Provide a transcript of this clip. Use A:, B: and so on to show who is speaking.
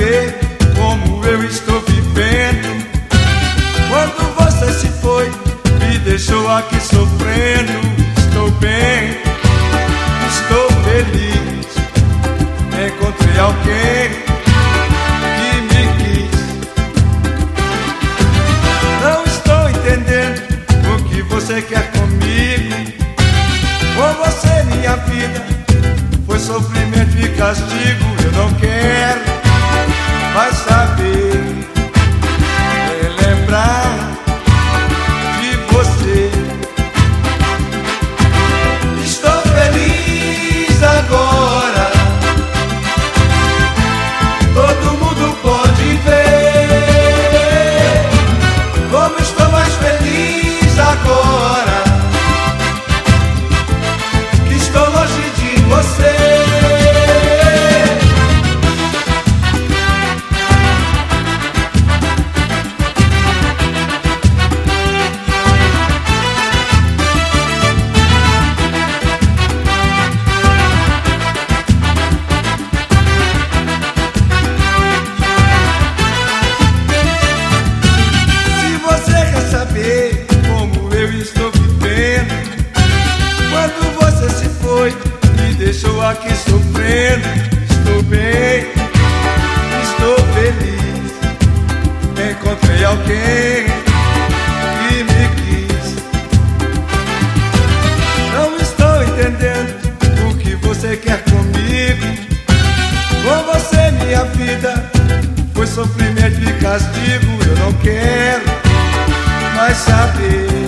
A: saber como eu estou vivendo. Quando você se foi, me deixou aqui sofrendo. Estou bem, estou feliz. Encontrei alguém que me quis. Não estou entendendo o que você quer comigo. Com você minha vida foi sofrimento e castigo. Eu não quero mais saber, lembrar de você. Estou feliz agora, todo mundo pode ver como estou mais feliz agora que estou longe de você. Como eu estou vivendo. Quando você se foi, me deixou aqui sofrendo. Estou bem, estou feliz. Encontrei alguém que me quis. Não estou entendendo o que você quer comigo. Com você minha vida foi sofrimento e castigo. Eu não quero mais saber,